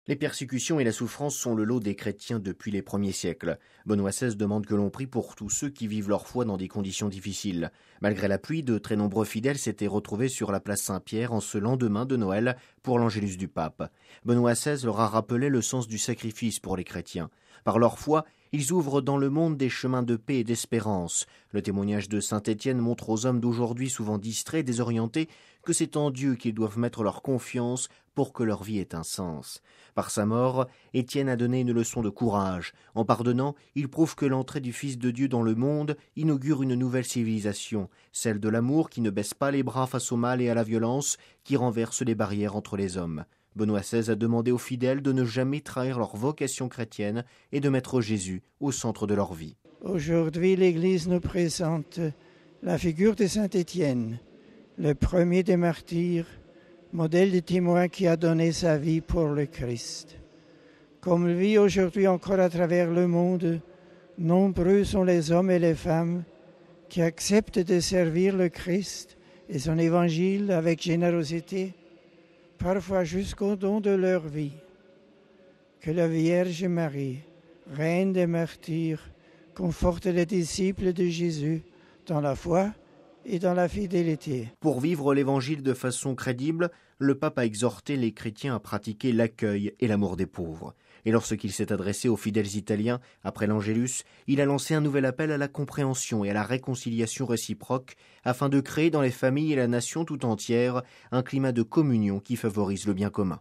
Les persécutions et la souffrance sont le lot des chrétiens depuis les premiers siècles. Benoît XVI demande que l'on prie pour tous ceux qui vivent leur foi dans des conditions difficiles. Malgré la pluie, de très nombreux fidèles s'étaient retrouvés sur la place Saint-Pierre en ce lendemain de Noël pour l'Angélus du pape. Benoît XVI leur a rappelé le sens du sacrifice pour les chrétiens. Par leur foi, ils ouvrent dans le monde des chemins de paix et d'espérance. Le témoignage de saint Étienne montre aux hommes d'aujourd'hui souvent distraits et désorientés que c'est en Dieu qu'ils doivent mettre leur confiance pour que leur vie ait un sens. Par sa mort, Étienne a donné une leçon de courage. En pardonnant, il prouve que l'entrée du Fils de Dieu dans le monde inaugure une nouvelle civilisation, celle de l'amour qui ne baisse pas les bras face au mal et à la violence, qui renverse les barrières entre les hommes. Benoît XVI a demandé aux fidèles de ne jamais trahir leur vocation chrétienne et de mettre Jésus au centre de leur vie. Aujourd'hui, l'Église nous présente la figure de saint Étienne, le premier des martyrs, modèle de témoin qui a donné sa vie pour le Christ. Comme lui aujourd'hui encore à travers le monde, nombreux sont les hommes et les femmes qui acceptent de servir le Christ et son évangile avec générosité, parfois jusqu'au don de leur vie. Que la Vierge Marie, Reine des martyrs, conforte les disciples de Jésus dans la foi et dans la fidélité. Pour vivre l'Évangile de façon crédible, le pape a exhorté les chrétiens à pratiquer l'accueil et l'amour des pauvres. Et lorsqu'il s'est adressé aux fidèles italiens après l'Angélus, il a lancé un nouvel appel à la compréhension et à la réconciliation réciproque afin de créer dans les familles et la nation tout entière un climat de communion qui favorise le bien commun.